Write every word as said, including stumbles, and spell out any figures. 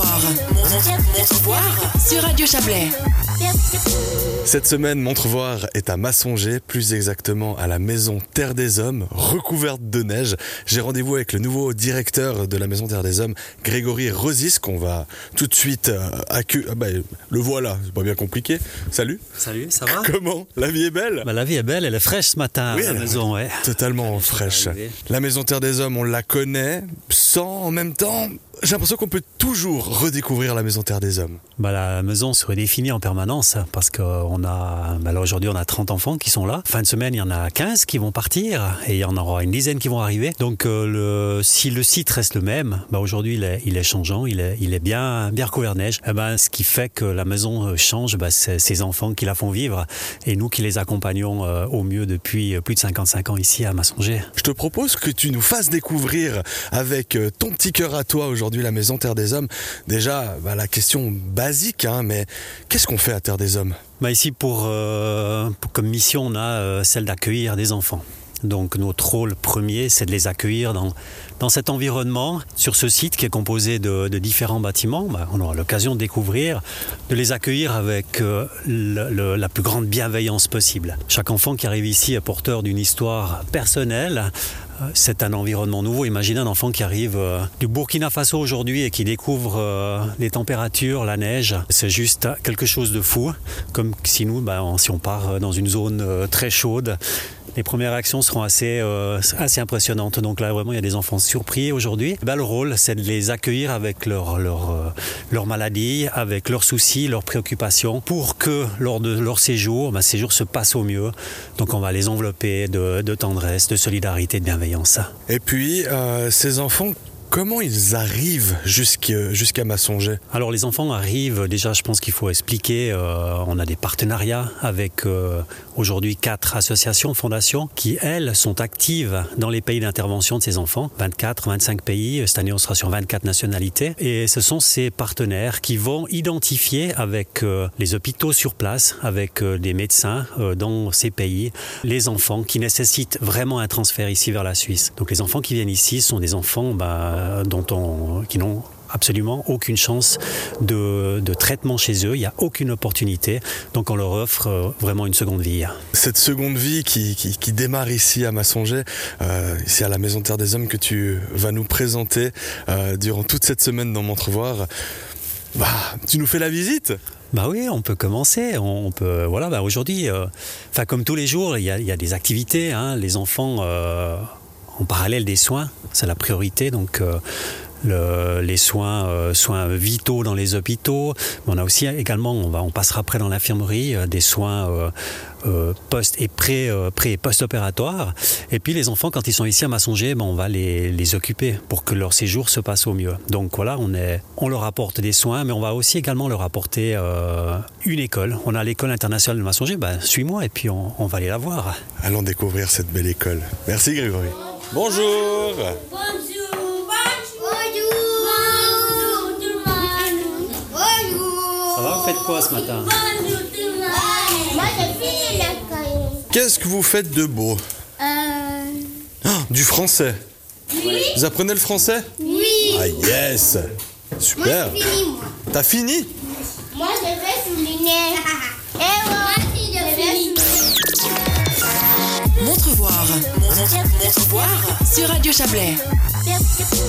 Montrevoir. Montrevoir sur Radio Chablais. Cette semaine, Montrevoir est à Massonger, plus exactement à la maison Terre des Hommes, recouverte de neige. J'ai rendez-vous avec le nouveau directeur de la maison Terre des Hommes, Grégory Rosis, qu'on va tout de suite euh, accueillir. Ah bah, le voilà, c'est pas bien compliqué. Salut. Salut, ça va? Comment? La vie est belle? Bah, la vie est belle, elle est fraîche ce matin Oui, à la maison, ouais. Totalement fraîche. La maison Terre des Hommes, on la connaît, sans en même temps. J'ai l'impression qu'on peut toujours redécouvrir la maison Terre des Hommes. Bah, la maison se redéfinit en permanence parce qu'on a, bah, là aujourd'hui on a trente enfants qui sont là. Fin de semaine, il y en a quinze qui vont partir et il y en aura une dizaine qui vont arriver. Donc euh, le, si le site reste le même, bah, aujourd'hui il est, il est changeant, il est, il est bien, bien recouvert de neige. Et bah, ce qui fait que la maison change, bah, c'est ces enfants qui la font vivre et nous qui les accompagnons euh, au mieux depuis plus de cinquante-cinq ans ici à Massonger. Je te propose que tu nous fasses découvrir avec ton petit cœur à toi aujourd'hui la maison Terre des Hommes. Déjà, bah, la question basique, hein, mais qu'est-ce qu'on fait à Terre des Hommes? Bah ici, pour, euh, pour comme mission, on a euh, celle d'accueillir des enfants. Donc notre rôle premier, c'est de les accueillir dans, dans cet environnement, sur ce site qui est composé de, de différents bâtiments. Bah, on aura l'occasion de découvrir, de les accueillir avec euh, le, le, la plus grande bienveillance possible. Chaque enfant qui arrive ici est porteur d'une histoire personnelle. C'est un environnement nouveau. Imaginez un enfant qui arrive euh, du Burkina Faso aujourd'hui et qui découvre euh, les températures, la neige. C'est juste quelque chose de fou. Comme si nous, bah, on, si on part dans une zone euh, très chaude, les premières réactions seront assez, euh, assez impressionnantes. Donc là, vraiment, il y a des enfants surpris aujourd'hui. Bah, le rôle, c'est de les accueillir avec leur, leur, euh, leur maladie, avec leurs soucis, leurs préoccupations, pour que lors de leur séjour, bah, séjour se passe au mieux. Donc on va les envelopper de, de tendresse, de solidarité, de bienveillance. Et puis, euh, ces enfants, comment ils arrivent jusqu'à, jusqu'à Massonger? Alors les enfants arrivent, déjà je pense qu'il faut expliquer, euh, on a des partenariats avec euh, aujourd'hui quatre associations, fondations, qui elles sont actives dans les pays d'intervention de ces enfants, vingt-quatre, vingt-cinq pays, cette année on sera sur vingt-quatre nationalités, et ce sont ces partenaires qui vont identifier avec euh, les hôpitaux sur place, avec euh, des médecins euh, dans ces pays, les enfants qui nécessitent vraiment un transfert ici vers la Suisse. Donc les enfants qui viennent ici sont des enfants bah, dont on, qui n'ont absolument aucune chance de, de traitement chez eux, il n'y a aucune opportunité, donc on leur offre vraiment une seconde vie. Cette seconde vie qui, qui, qui démarre ici à Massonger, euh, ici à la maison Terre des Hommes que tu vas nous présenter euh, durant toute cette semaine dans Montrevoir, bah, tu nous fais la visite? Bah oui, on peut commencer. On peut, voilà, bah aujourd'hui, euh, enfin comme tous les jours, il y a, il y a des activités, hein, les enfants euh, en parallèle des soins, c'est la priorité, donc euh, le, les soins, euh, soins vitaux dans les hôpitaux. Mais on a aussi également, on, va, on passera après dans l'infirmerie, euh, des soins euh, euh, post et pré, euh, pré et post-opératoires. Et puis les enfants, quand ils sont ici à Massonger, ben, on va les, les occuper pour que leur séjour se passe au mieux. Donc voilà, on, est, on leur apporte des soins, mais on va aussi également leur apporter euh, une école. On a l'école internationale de Massonger, ben, suis-moi et puis on, on va aller la voir. Allons découvrir cette belle école. Merci Grégory. Bonjour. Bonjour. Bonjour. Bonjour tout le monde. Bonjour. Ça va, vous faites quoi ce matin? Bonjour tout le monde. Moi j'ai fini l'école. Qu'est-ce que vous faites de beau? Euh... Ah, du français. Oui. Vous apprenez le français? Oui. Ah yes. Super. Moi j'ai fini moi. T'as fini? Moi je vais souligner. Et moi aussi je vais souligner. Montrevoir. Montrevoir sur Radio Chablais.